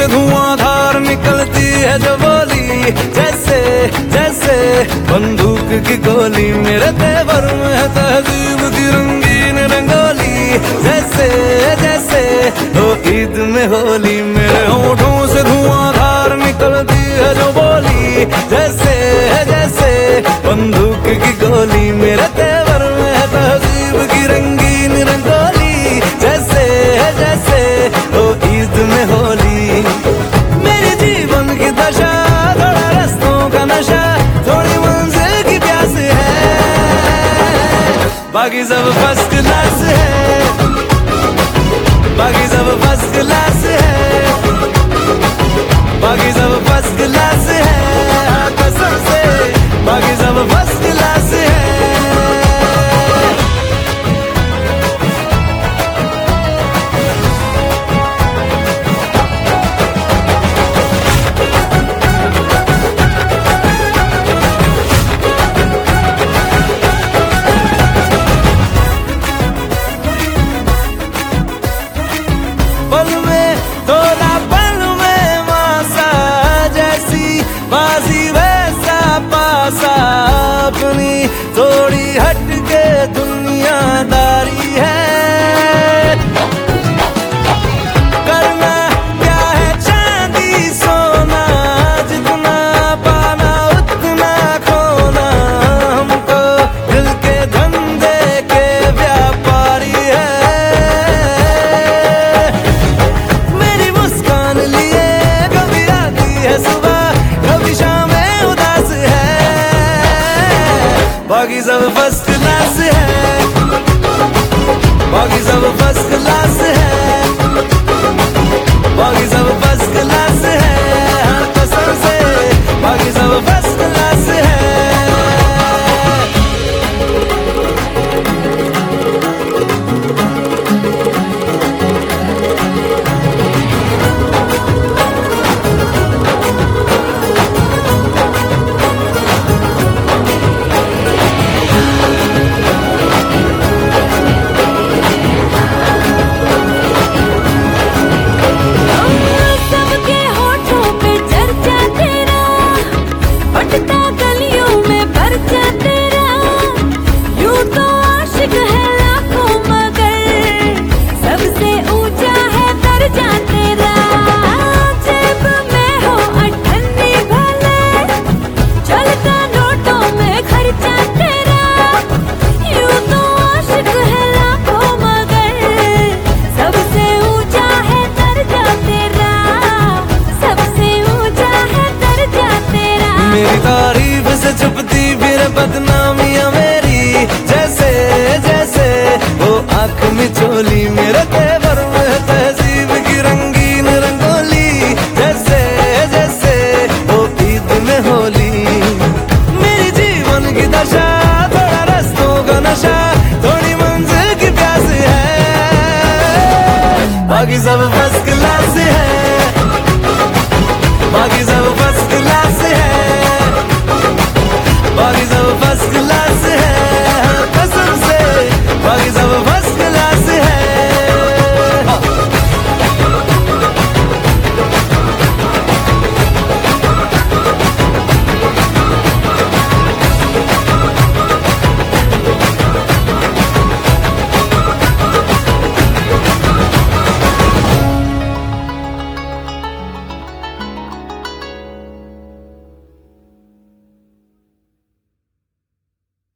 से धुआंधार निकलती है जो बोली, जैसे जैसे बंदूक की गोली। मेरे तेवर में है तहजीब की रंगीन रंगोली, जैसे जैसे हो ईद में होली। मेरे होठों से धुआंधार निकलती है जो बोली, जैसे जैसे बंदूक की गोली। मेरे तेवर में है तहजीब की रंगीन रंगोली, जैसे जैसे हो ईद में होली। मेरे जीवन की दशा थोड़ा रस्तों का नशा, थोड़ी मंजिल की प्यास है, बाकी सब फर्स्ट क्लास है, बाकी सब फर्स्ट क्लास है, बाकी सब फर्स्ट क्लास है, कसम से बाकी सब फर्स्ट क्लास है। पल में थोड़ा पल में मासा, जैसी बाजी वैसा पासा। अपनी थोड़ी हटके दुनियादारी है, करना क्या है चांदी सोना, जितना पाना उतना खोना। हम तो दिल के धंधे के व्यापारी है, कभी शामें उदास है, बाकी सब फर्स्ट क्लास है, बाकी सब फर्स्ट क्लास है, बाकी सब फर्स्ट क्लास है, हर कसम से बाकी सब फर्स्ट क्लास है। मेरी तारीफ